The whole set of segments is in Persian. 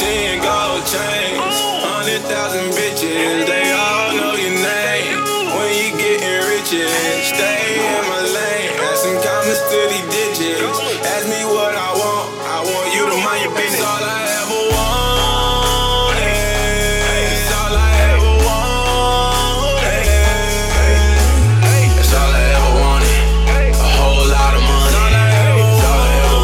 10 gold chains, 100,000 bitches, they all know your name. When you getting riches, stay in my lane. Add some comments to these digits. Ask me what I want you to mind your business. All I ever wanted, it's all I ever wanted. It's all I ever wanted, a whole lot of money. It's all I ever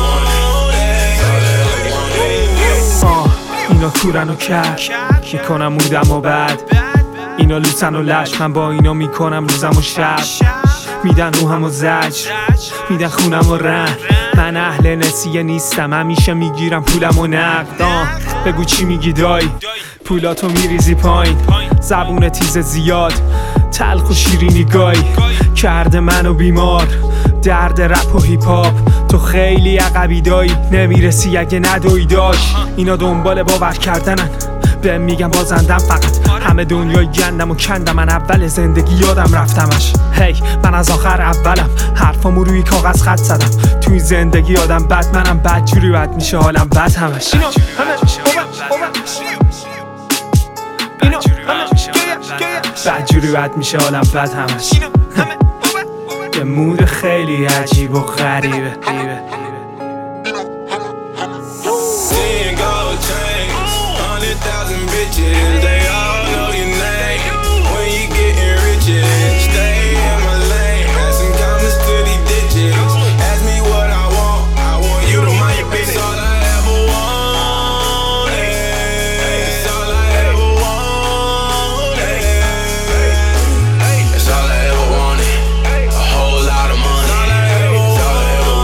wanted. اینا کورن و کر میکنم مودم و بعد اینا لوسن و لش، من با اینا میکنم روزم و شب. میدن روحم و زجر، میدن خونم و رن. من اهل نسیه نیستم، همیشه میگیرم پولم و نقد. بگو چی میگی دایی، پولاتو میریزی پایین. زبون تیز زیاد، تلخ و شیرینی گای کرده منو بیمار. درد رپ و هیپ هاپ تو خیلی عقبی دایی، نمیرسی اگه ندوی داشت. اینا دنبال باور کردنن، بهم میگم بازندم، فقط همه دنیای گندم و کندم. من اول زندگی یادم رفتمش. من از آخر اولم، حرفامو روی کاغذ خط زدم. تو این زندگی آدم بد، منم بد جوری بد میشه حالم بد همش. بد جوری بد میشه حالم بد همش. یه مود خیلی عجیب و غریبه. Bitches, they all know your name. When you getting riches, stay in my lane. Add some comments to these digits. Ask me what I want you to mind your business. It's all I ever wanted. It's all I ever wanted. It's all I ever wanted, a whole lot of money. It's all I ever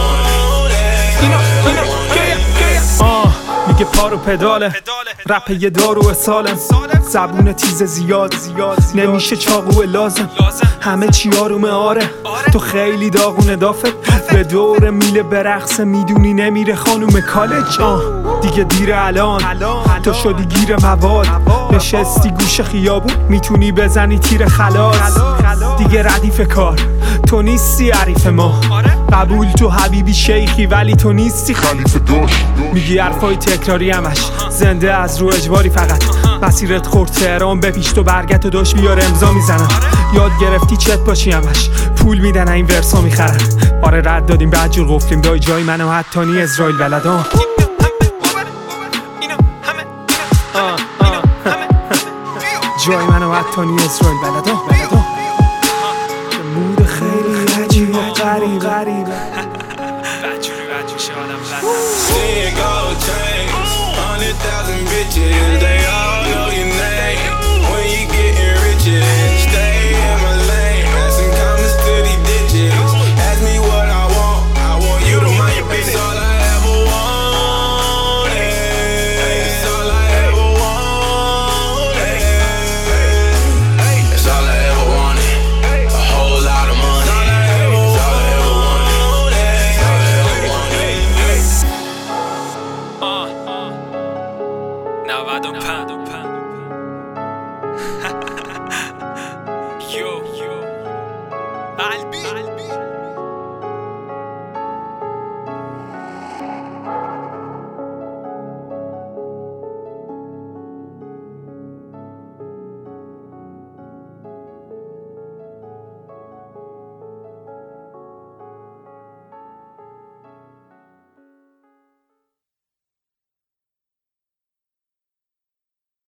wanted. میگه پارو پداله، رپ یه دارو سالم. زبون تیز زیاد، نمیشه چاقو لازم. همه چی آرومه آره، تو خیلی داغونه دافت. به دور میله برقصه، میدونی نمیره خانوم کالج. دیگه دیر الان، تو شدی گیر مواد. نشستی گوش خیابون، میتونی بزنی تیر خلاص. دیگه ردیف کار، تو نیستی عریف ما. قبول تو حبیبی شیخی، ولی تو نیستی خلیفه داشت. میگی حرفای تکراری همش، زنده از رو اجباری. فقط مسیرت خورد تهران، به پیش تو برگت و داشت بیار امضا میزنن. یاد گرفتی چت باشی همش، پول میدن این ورسا میخرن. آره رد دادیم بعد جور قفلیم، دای جای منو حتی نی اسرائیل بلدان. جای منو حتی نی اسرائیل بلدان. مود خیلی عجیب و غریبه. Ten gold chains, 100,000 bitches, they all know your name. When you getting riches, stay in my lane. Add some comments to these digits. Ask me what I want you to mind your business. It's all I ever wanted. It's all I ever wanted. It's all I ever wanted, a whole lot of money. It's all I ever wanted. It's all I ever wanted. 95